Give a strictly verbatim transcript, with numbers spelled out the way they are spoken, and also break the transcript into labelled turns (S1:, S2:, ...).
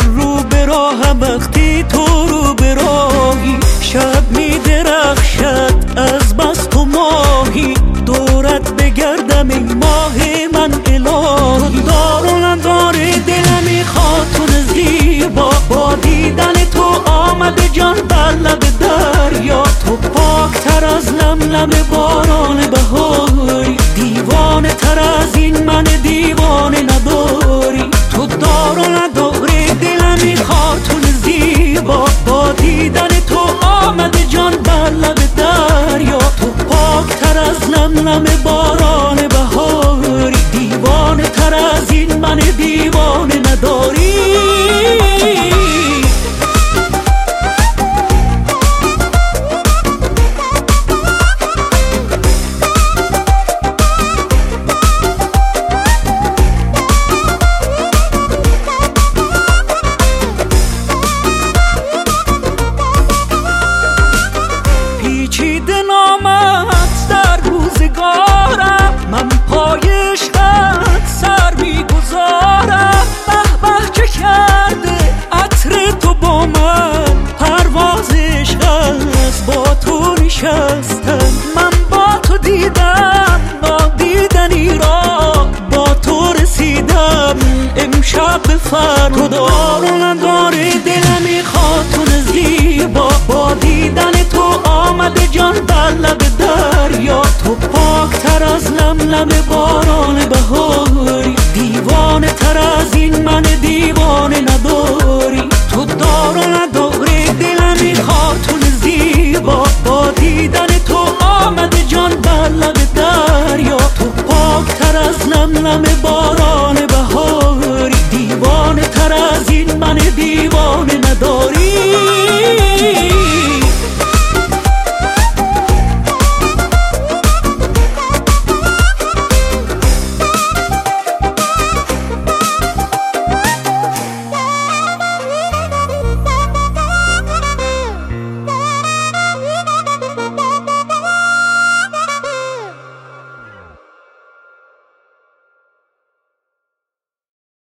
S1: رو به راهم وقتی تو رو به راهی، شب می درخشد از بس تو ماهی، دورت بگردم ای ماه من الهی. دار و ندار دلم ای خاتون زیبا، با دیدن تو آمده جان بر لب دریا. تو پاکتر از لملم باران بهاری، دیوانه تر از این من دیوانه نداری. تو دار و ندار دلم ای خاتون زیبا، با دیدن تو آمده جان بر لب دریا. تو پاکتر از لملم باران بهاری، دیوانه تر از این من دیوانه نداری. پیچیده نامت در روزگارم، من پای عشقت سر میگذارم. به به چه کرده عطر تو با من، پرواز عشق است با تو نشستم. من با تو دیدم نادیدنی را، با تو رسیدم امشب به فردا. دار و ندار دلم ای خاتون زیبا، با دیدن تو آمده جان بر لب دریا. تو پاکتر از لملم